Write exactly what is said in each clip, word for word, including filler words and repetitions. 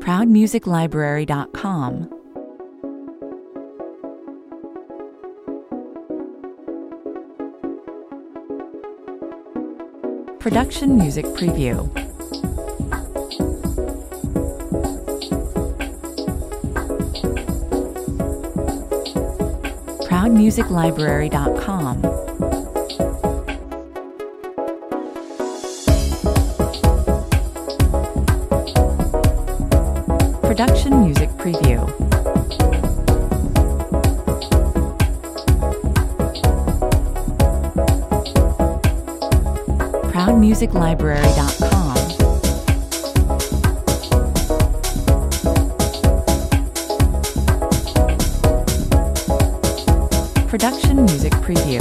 proud music library dot com. Production Music Preview. proud music library dot com. Production Music Preview. proud music library dot com. Production Music Preview.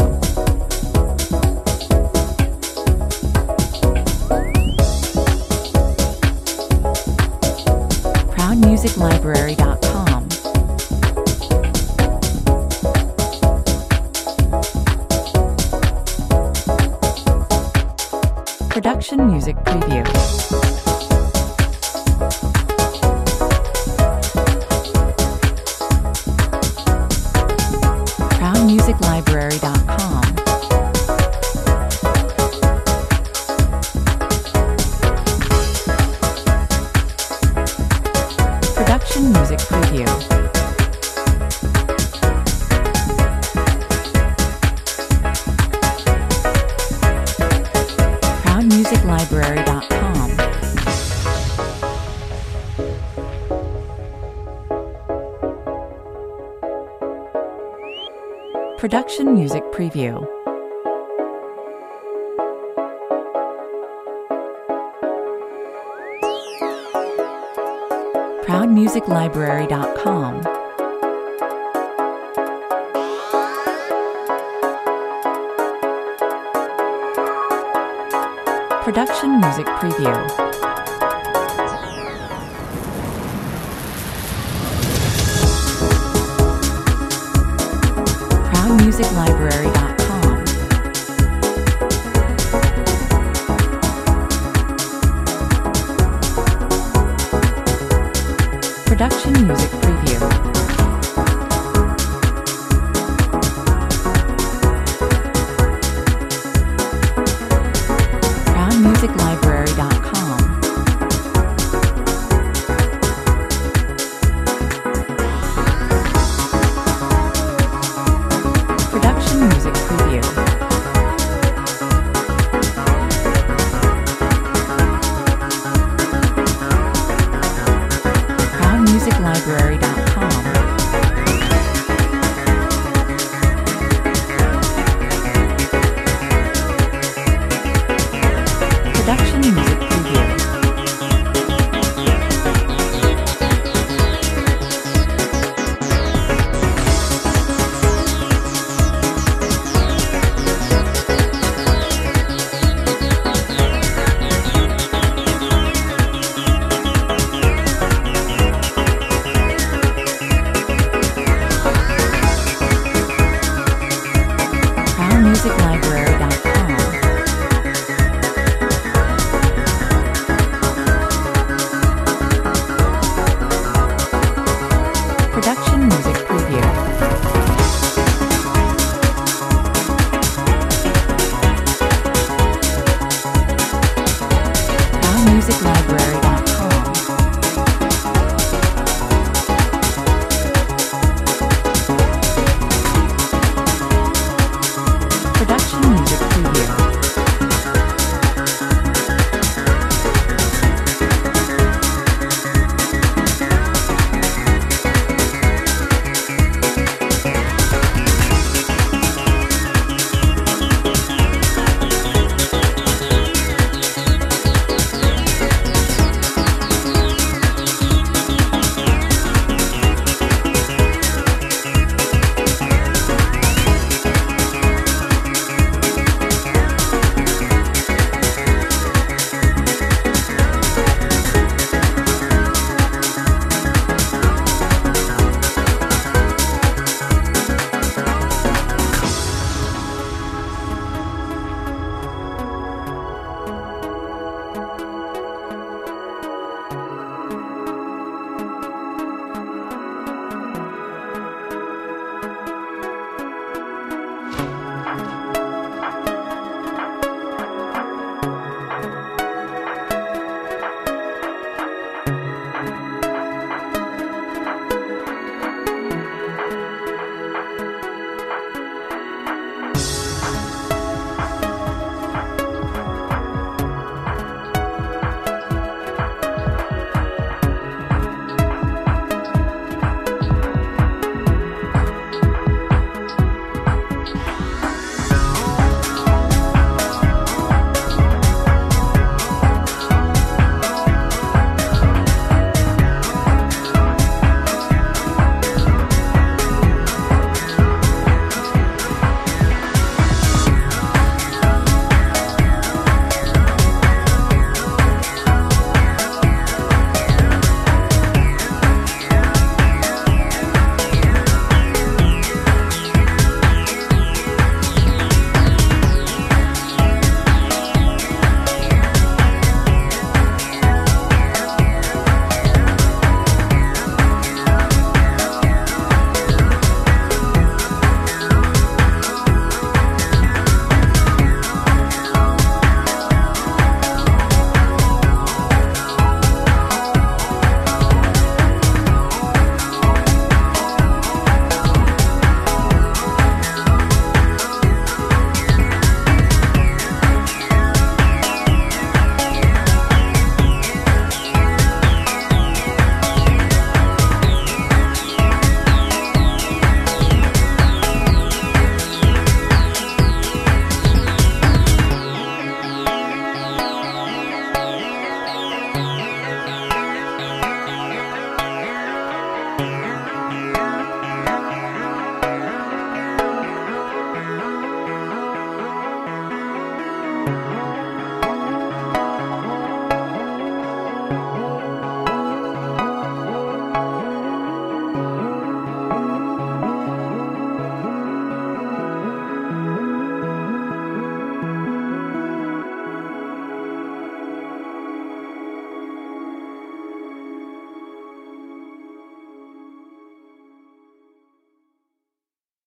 proud music library dot com. Production Music Preview. proud music library dot com. Production Music Preview. proud music library dot com. Production Music Preview. proud music library dot com. Production Music Preview. proud music library dot com. Production Music Preview. proud music library dot com. Production Music Preview. proud music library dot com. Production Music Preview. proud music library dot com. Production Music Preview. proud music library